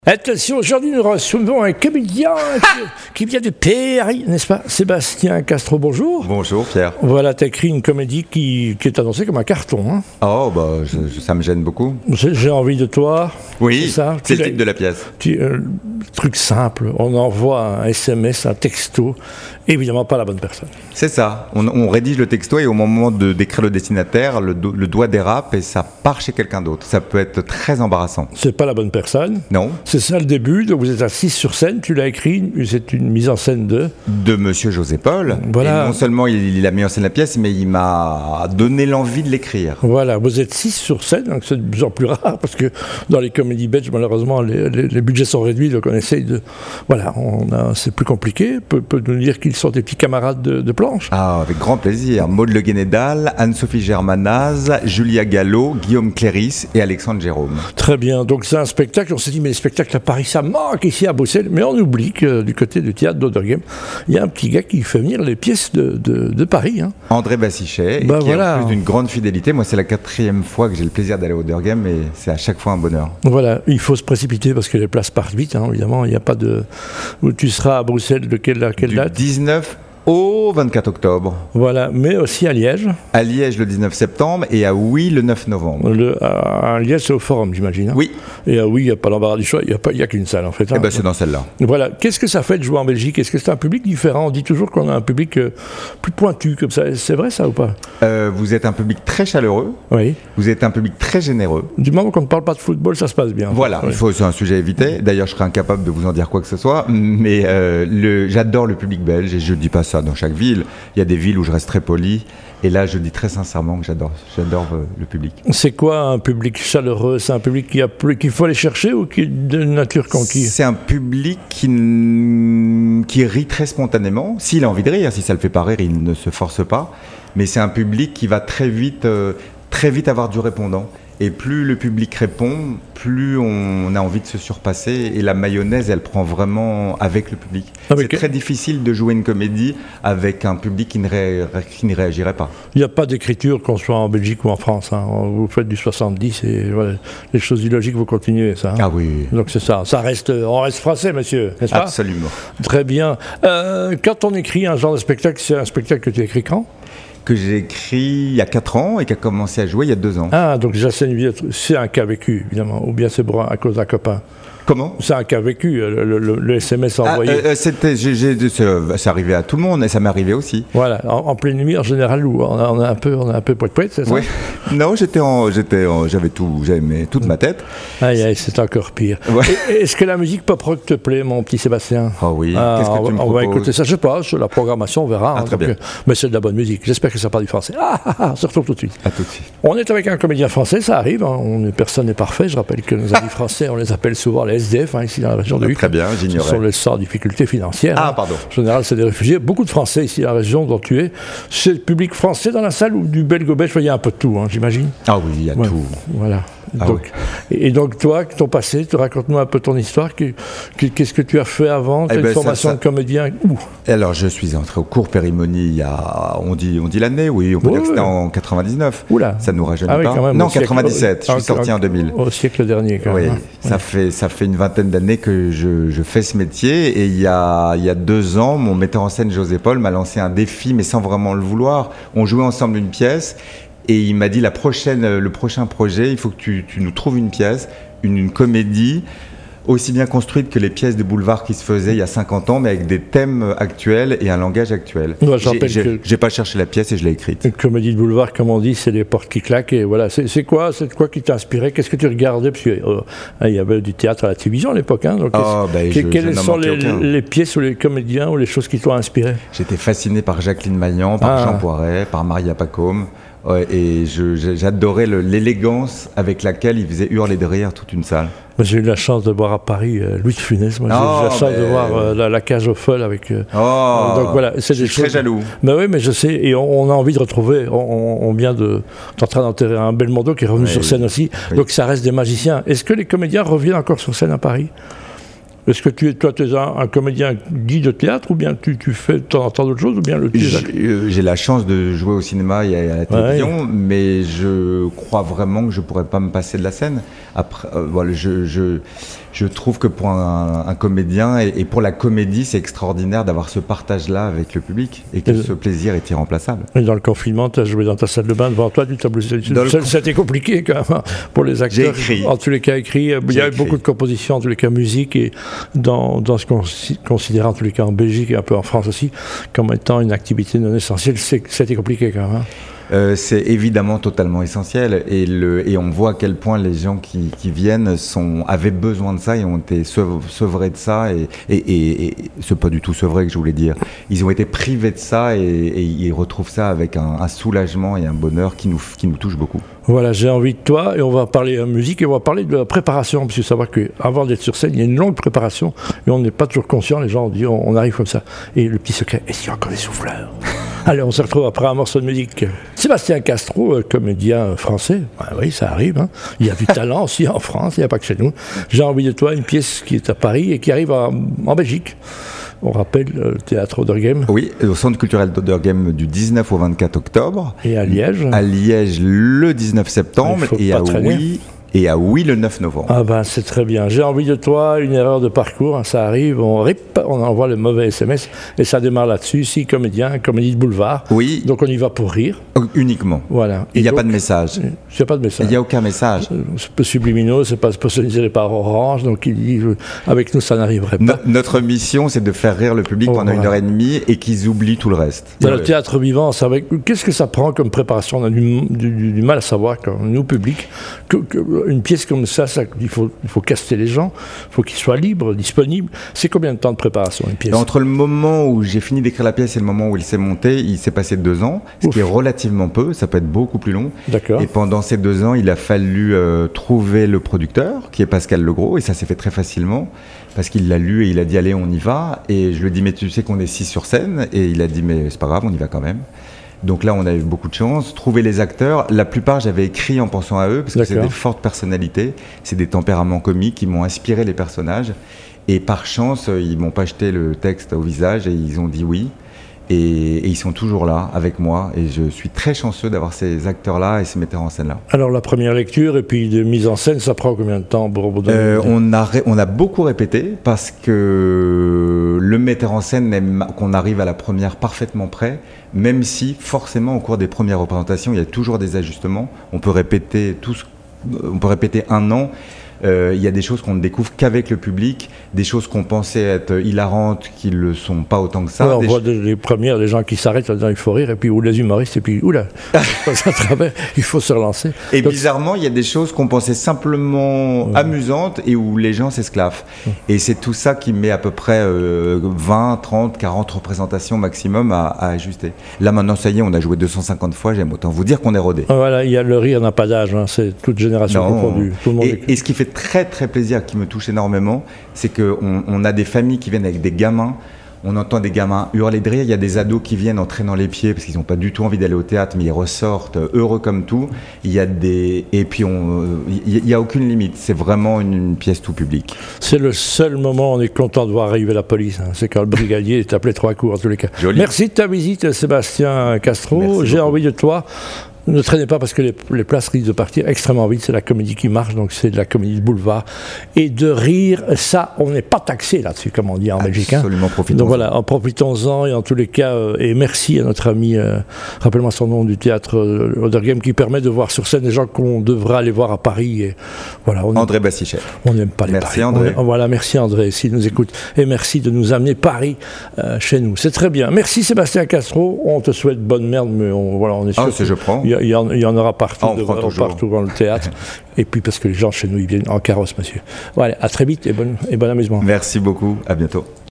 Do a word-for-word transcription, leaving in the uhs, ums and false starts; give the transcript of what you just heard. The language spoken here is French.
Attention, aujourd'hui nous recevons un comédien qui, qui vient de Paris, n'est-ce pas? Sébastien Castro, bonjour. Bonjour Pierre. Voilà, tu as écrit une comédie qui, qui est annoncée comme un carton. Hein. Oh, bah, je, je, ça me gêne beaucoup. J'ai, j'ai envie de toi. Oui, c'est, ça c'est le titre de la pièce. Tu, euh, truc simple, on envoie un S M S, un texto, évidemment pas la bonne personne. C'est ça, on, on rédige le texto et au moment de d'écrire le destinataire, le, do, le doigt dérape et ça part chez quelqu'un d'autre. Ça peut être très embarrassant. C'est pas la bonne personne. Non. C'est ça le début, donc vous êtes assis sur scène, tu l'as écrit, c'est une mise en scène de... De Monsieur José Paul. Voilà. Et non seulement il, il a mis en scène la pièce, mais il m'a donné l'envie de l'écrire. Voilà, vous êtes six sur scène, donc c'est de plus en plus rare, parce que dans les comédies belges, malheureusement, les, les, les budgets sont réduits, donc on essaye de... Voilà, on a, c'est plus compliqué. Peut, peut nous dire qu'ils sont des petits camarades de, de planche? Ah, avec grand plaisir. Maud Le Guénédal, Anne-Sophie Germanaz, Julia Gallo, Guillaume Cléris et Alexandre Jérôme. Très bien, donc c'est un spectacle, on s'est dit, mais les spectacles à Paris, ça manque ici à Bruxelles, mais on oublie que du côté du théâtre d'Oderghem, il y a un petit gars qui fait venir les pièces de, de, de Paris. Hein. André Bassichet, Bah qui voilà. est en plus d'une grande fidélité. Moi, c'est la quatrième fois que j'ai le plaisir d'aller à Oderghem et c'est à chaque fois un bonheur. Voilà, il faut se précipiter parce que les places partent vite, hein, évidemment, il n'y a pas de... Tu seras à Bruxelles de quelle, à quelle Du date? dix-neuf au vingt-quatre octobre. Voilà, mais aussi à Liège. À Liège le dix-neuf septembre et à Oui le neuf novembre. Le, à, à Liège, c'est au Forum, j'imagine. Hein. Oui. Et à Oui, il n'y a pas l'embarras du choix, il n'y a, a qu'une salle en fait. Hein. Eh ben, c'est dans celle-là. Voilà, qu'est-ce que ça fait de jouer en Belgique? Est-ce que c'est un public différent? On dit toujours qu'on a un public euh, plus pointu comme ça. C'est vrai ça ou pas? euh, Vous êtes un public très chaleureux. Oui. Vous êtes un public très généreux. Du moment qu'on ne parle pas de football, ça se passe bien. Voilà, oui. il faut, c'est un sujet à éviter. D'ailleurs, je serais incapable de vous en dire quoi que ce soit. Mais euh, le, j'adore le public belge et je ne dis pas ça dans chaque ville. Il y a des villes où je reste très poli. Et là, je dis très sincèrement que j'adore, j'adore euh, le public. C'est quoi un public chaleureux? C'est un public qui a plus, qu'il faut aller chercher ou qui est de nature conquise? C'est un public qui, qui rit très spontanément. S'il a envie de rire, si ça ne le fait pas rire, il ne se force pas. Mais c'est un public qui va très vite, euh, très vite avoir du répondant. Et plus le public répond, plus on a envie de se surpasser. Et la mayonnaise, elle prend vraiment avec le public. Ah, c'est que... très difficile de jouer une comédie avec un public qui ne, ré... qui ne réagirait pas. Il n'y a pas d'écriture, qu'on soit en Belgique ou en France. Hein. Vous faites du soixante-dix et voilà, les choses illogiques, vous continuez ça. Hein. Ah oui. Donc c'est ça. Ça reste, on reste français, monsieur, n'est-ce pas? Absolument. Très bien. Euh, quand on écrit un genre de spectacle, c'est un spectacle que tu écris quand? Que j'ai écrit il y a quatre ans et qui a commencé à jouer il y a deux ans. Ah, donc déjà c'est, une... c'est un cas vécu, évidemment, ou bien c'est à cause d'un copain. Comment? C'est un cas vécu, le, le, le S M S envoyé. Ah, euh, c'était, j'ai, j'ai, c'est, c'est arrivé à tout le monde et ça m'est arrivé aussi. Voilà, en, en pleine nuit en général, où on a, on a un peu, on a un peu poète poète, c'est ça? Oui. Non, j'étais en, j'étais en, j'avais tout, j'avais mes, toute ma tête. Aïe, aïe, c'est encore pire. Ouais. Et, est-ce que la musique pop rock te plaît, mon petit Sébastien? Oh oui. Ah, qu'est-ce que tu on, me on proposes? va écouter ça, je sais pas, sur la programmation, on verra. Ah, hein, très donc, bien. Mais c'est de la bonne musique. J'espère que ça part du français. Ah, ah, ah, on se retrouve tout de suite. À tout de suite. On est avec un comédien français, ça arrive. Hein, on est, personne n'est parfait. Je rappelle que nos amis français, on les appelle souvent les S D F, hein, ici dans la région de Huc. Très bien, j'ignorais. Ce sont les sans difficultés financières. Ah, hein. pardon. En général, c'est des réfugiés. Beaucoup de Français ici dans la région dont tu es. C'est le public français dans la salle ou du belgo-belge? Il y a un peu de tout, hein, j'imagine. Ah oui, il y a ouais, tout. Voilà. Ah donc, oui. et, et donc toi, ton passé, tu raconte-nous un peu ton histoire. Qu'est-ce que tu as fait avant? Tu as eh une ben, formation ça, ça... de comédien où? Alors, je suis entré au cours Périmonie il y a, on dit, on dit l'année, oui, on peut oui, dire que c'était oui. en quatre-vingt-dix-neuf. Oula. Ça nous rajeunit ah, oui, pas. quand même, non, siècle, quatre-vingt-dix-sept. Au, je suis sorti au, en deux mille. Au siècle dernier, quand oui, même. Hein. Ça, oui. Fait, ça fait une vingtaine d'années que je, je fais ce métier. Et il y, a, il y a deux ans, mon metteur en scène, José Paul, m'a lancé un défi, mais sans vraiment le vouloir. On jouait ensemble une pièce. Et il m'a dit, la prochaine, le prochain projet, il faut que tu, tu nous trouves une pièce, une, une comédie, aussi bien construite que les pièces de boulevard qui se faisaient il y a cinquante ans, mais avec des thèmes actuels et un langage actuel. Ouais, j'ai, j'ai, que j'ai pas cherché la pièce et je l'ai écrite. Une comédie de boulevard, comme on dit, c'est les portes qui claquent. Et voilà. C'est, c'est quoi, c'est quoi qui t'a inspiré? Qu'est-ce que tu regardais? Parce qu'il euh, y avait du théâtre à la télévision à l'époque. Hein, donc oh, ben, je, quelles je sont les, les pièces ou les comédiens ou les choses qui t'ont inspiré? J'étais fasciné par Jacqueline Maillan, par ah. Jean Poiret, par Maria Pacôme. Ouais, et je, j'adorais le, l'élégance avec laquelle il faisait hurler de rire toute une salle. Moi, j'ai eu la chance de voir à Paris euh, Louis de Funès. Moi, j'ai oh, eu la chance mais... de voir euh, la, la cage aux folles avec. Euh, oh, donc voilà, c'est je des suis choses... très jaloux. Mais oui, mais je sais, et on, on a envie de retrouver. On, on vient de, en train d'enterrer un Belmondo qui est revenu oui, sur scène aussi. Oui. Donc ça reste des magiciens. Est-ce que les comédiens reviennent encore sur scène à Paris? Est-ce que tu es, toi, tu es un, un comédien dit de théâtre ou bien tu, tu fais de temps en temps d'autres choses ou bien le j'ai, j'ai la chance de jouer au cinéma et à la télévision, ouais. mais je crois vraiment que je ne pourrais pas me passer de la scène. Après, euh, voilà, je, je, je trouve que pour un, un comédien et, et pour la comédie, c'est extraordinaire d'avoir ce partage-là avec le public et que et ce plaisir est irremplaçable. Et dans le confinement, tu as joué dans ta salle de bain devant toi du tableau. C'était compliqué quand même pour les acteurs. J'ai écrit. En tous les cas, écrit. Il y a eu beaucoup de compositions, en tous les cas musique, et dans, dans ce qu'on considère en tous les cas en Belgique et un peu en France aussi, comme étant une activité non essentielle, c'était compliqué quand même. Hein. Euh, c'est évidemment totalement essentiel et, le, et on voit à quel point les gens qui, qui viennent sont, avaient besoin de ça et ont été sevrés de ça et, et, et, et c'est pas du tout sevré que je voulais dire. Ils ont été privés de ça et, et ils retrouvent ça avec un, un soulagement et un bonheur qui nous, qui nous touche beaucoup. Voilà, j'ai envie de toi et on va parler de musique et on va parler de la préparation parce que savoir qu'avant d'être sur scène, il y a une longue préparation et on n'est pas toujours conscient, les gens disent on, on arrive comme ça. Et le petit secret, est-ce qu'il y a encore des souffleurs? Allez, on se retrouve après un morceau de musique. Sébastien Castro, comédien français, ben oui, ça arrive. Hein. Il y a du talent aussi en France, il n'y a pas que chez nous. J'ai envie de toi, une pièce qui est à Paris et qui arrive en, en Belgique. On rappelle le théâtre Oderghem. Oui, au centre culturel d'Oderghem du dix-neuf au vingt-quatre octobre. Et à Liège. À Liège le dix-neuf septembre et à Oui. Et à Oui le neuf novembre. Ah ben c'est très bien. J'ai envie de toi, une erreur de parcours, hein, ça arrive, on rip, on envoie le mauvais S M S et ça démarre là-dessus. Si comédien, comédie de boulevard. Oui. Donc on y va pour rire. Uniquement. Voilà. Il n'y a pas de message. Il n'y a pas de message. Il n'y a aucun message. C'est peu subliminaux, c'est pas sponsorisé par Orange, donc il dit avec nous ça n'arriverait pas. No- notre mission c'est de faire rire le public oh, pendant voilà. une heure et demie et qu'ils oublient tout le reste. Dans ouais. le théâtre vivant, ça va... qu'est-ce que ça prend comme préparation? On a du, du, du mal à savoir, quand nous public, que, que, une pièce comme ça, Ça, il, faut, il faut caster les gens, il faut qu'ils soient libres, disponibles. C'est combien de temps de préparation une pièce? Entre le moment où j'ai fini d'écrire la pièce et le moment où il s'est monté, il s'est passé deux ans, ce Ouf. qui est relativement peu, ça peut être beaucoup plus long. D'accord. Et pendant ces deux ans, il a fallu euh, trouver le producteur, qui est Pascal Legros, et ça s'est fait très facilement, parce qu'il l'a lu et il a dit allez, on y va. Et je lui ai dit mais tu sais qu'on est six sur scène? Et il a dit mais c'est pas grave, on y va quand même. Donc là, on a eu beaucoup de chance. Trouver les acteurs, la plupart, j'avais écrit en pensant à eux, parce que D'accord. c'est des fortes personnalités, c'est des tempéraments comiques qui m'ont inspiré les personnages. Et par chance, ils m'ont pas jeté le texte au visage et ils ont dit oui. Et, et ils sont toujours là, avec moi. Et je suis très chanceux d'avoir ces acteurs-là et ces metteurs en scène-là. Alors, la première lecture et puis de mise en scène, ça prend combien de temps pour euh, on, a ré- on a beaucoup répété, parce que le metteur en scène aime qu'on arrive à la première parfaitement prêt, même si, forcément, au cours des premières représentations, il y a toujours des ajustements. On peut répéter, tous, on peut répéter un an. Euh, il y a des choses qu'on ne découvre qu'avec le public, des choses qu'on pensait être hilarantes qui ne le sont pas autant que ça. Ouais, on des voit ch- des, les premières, des gens qui s'arrêtent en disant il faut rire, et puis ou les humoristes, et puis oula, à travers, il faut se relancer. Et Donc, bizarrement, il y a des choses qu'on pensait simplement ouais. amusantes et où les gens s'esclaffent. Ouais. Et c'est tout ça qui met à peu près euh, vingt, trente, quarante représentations maximum à, à ajuster. Là maintenant, ça y est, on a joué deux cent cinquante fois, j'aime autant vous dire qu'on est rodé. Voilà, il y a le rire n'a pas d'âge, hein, c'est toute génération confondue. Tout le monde et, est... et ce qui fait très très plaisir, qui me touche énormément, c'est qu'on on a des familles qui viennent avec des gamins. On entend des gamins hurler de rire, il y a des ados qui viennent en traînant les pieds parce qu'ils n'ont pas du tout envie d'aller au théâtre, mais ils ressortent heureux comme tout. Il y a des... Et puis, on... il n'y a aucune limite, c'est vraiment une, une pièce tout public. C'est le seul moment où on est content de voir arriver la police, hein. C'est quand le brigadier est appelé trois coups en tous les cas. Joli. Merci de ta visite, Sébastien Castro. J'ai envie de toi. Ne traînez pas parce que les, les places risquent de partir extrêmement vite. C'est la comédie qui marche, donc c'est de la comédie de boulevard. Et de rire, ça, on n'est pas taxé là-dessus, comme on dit en Belgique. Absolument, profitons-en. Donc voilà, en profitons-en. Et en tous les cas, euh, et merci à notre ami, euh, rappelle-moi son nom, du théâtre euh, Oderghem, qui permet de voir sur scène des gens qu'on devrait aller voir à Paris. Et voilà, on André Bassichet. On n'aime pas les merci Paris. André. On, voilà, merci André, s'il nous écoute. Et merci de nous amener Paris euh, chez nous. C'est très bien. Merci Sébastien Castro. On te souhaite bonne merde, mais on, voilà, on est sûr. Ah, c'est je prends. Il y, y, y en aura partout, ah, devant, partout dans le théâtre. Et puis parce que les gens chez nous, ils viennent en carrosse, monsieur. Voilà, à très vite et bon, et bon amusement. Merci beaucoup, à bientôt.